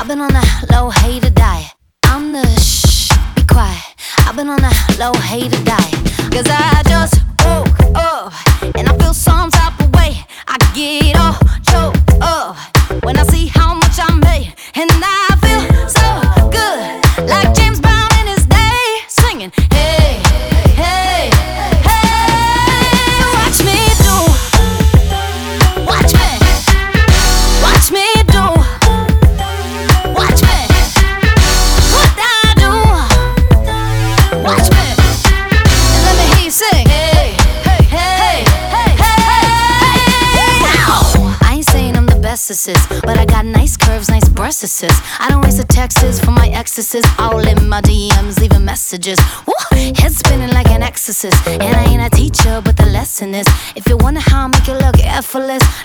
been on that low hater diet. I'm the shh, be quiet. I've been on that low hater diet. Cause I just woke up and I feel some type of way. I get all choked up when I see how much I made. And I feel so good, like James Brown in his day, singing, hey, hey, hey. Watch me do, watch me, watch me do, watch me, what I do, watch me, and let me hear you sing, hey, hey, hey, hey, hey, hey. I ain't saying I'm the bestest, but I got nice curves, nice breasts. I don't waste the texts for my exes. All in my DMs, leaving messages. Woo! Head spinning like an exorcist. And I ain't a teacher, but the lesson is, if you wonder how I make it look effortless,